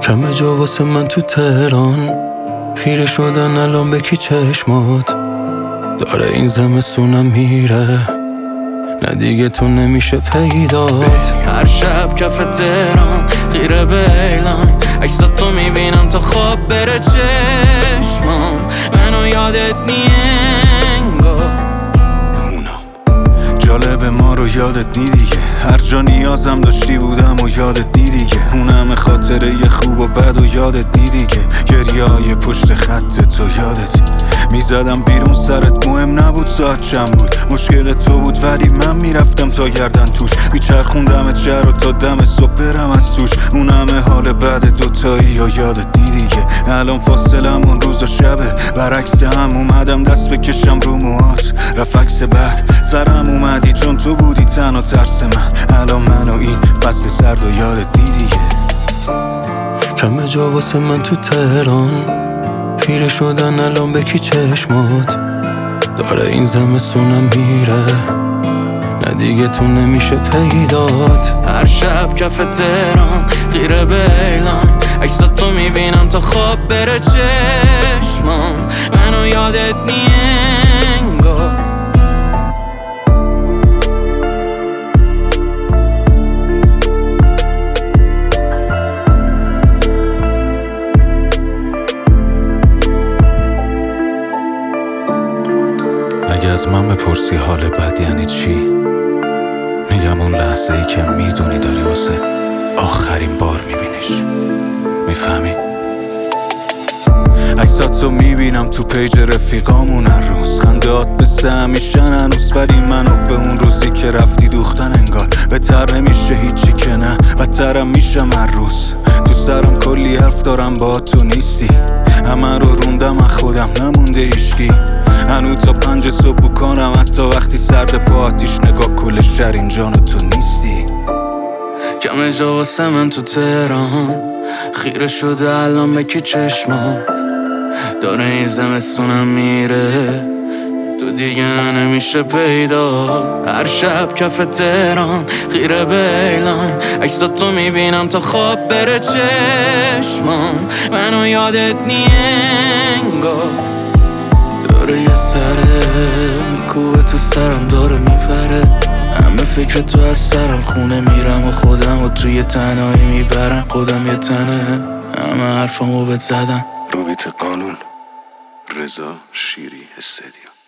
کم جا واسه من تو تهران، خیره شدن الان به کی چشمات. داره این زمستونم میره، نه دیگه تو نمیشه پیدات. هر شب کف تهران خیره به اعلان، عکسات تو میبینم تا خواب بره چشمام. منو یادت انگار جالب ما رو یادت نی دیگه، هر جا نیازم داشتی بودم و یادت نی دیگه. اون همه خاطره ی خوب و بد و یادت نی دیگه. گریه‌های پشت خط تو یادت میزدم بیرون سرت، مهم نبود ساعت چند بود. مشکل تو بود ولی من میرفتم تا گردن توش، میچرخوندمت شهر و تا دم صبح برم از توش. اون همه حال بعد دوتایی و یادت نی دیگه. الان فاصلمون روز و شبه، برعکس هم اومدم دست بکشم رو موهات. رفت عکس بعد سرم اومدی چون تو بودی تنها ترس من. الان من و این فصل سرد و یادت نی دیگه. کم جا واسه من تو تهران، خیره شدن الان به کی چشمات. داره این زمستونم میره، نه دیگه تو نمیشه پیدات. هر شب کف تهران خیره به اعلان، عکسات تو میبینم تا خواب بره چشمام. منو یادت انگار اگه از من بپرسی حال بد یعنی چی، میگم اون لحظه ای که میدونی داری واسه آخرین بار میبینیش. میفهمی؟ عکساتو میبینم تو پیج رفیقامون هر روز، خندهات مثل همیشن هنوز، ولی منو به اون روزی که رفتی دوختن انگار. بهتر نمیشه هیچی که نه، بدترم میشم هر روز. تو سرم کلی حرف دارم با تو نیستی، همه رو روندم از خودم نمونده هیچکی. هنوز تا 5 صبح کنم حتی وقتی سرد پا آتیش، نگاه کل شهر اینجا تو نیستی. کم جا واسه من تو تهران، خیره شده الان به کی چشمات. داره این زمستونم میره، تو دیگه نمیشه پیدا. هر شب کف تهران خیره به اعلان، عکسات تو میبینم تا خواب بره چشمام. منو یادت انگار داره یه سره میکوبه تو سرم، داره میپره. همه فکر تو از سرم خونه میرم و خودم و توی تنهایی میبرم. خودم یه تنه همه حرفامو بهت زدم. روبیت قانون، رضا شیری استدیو.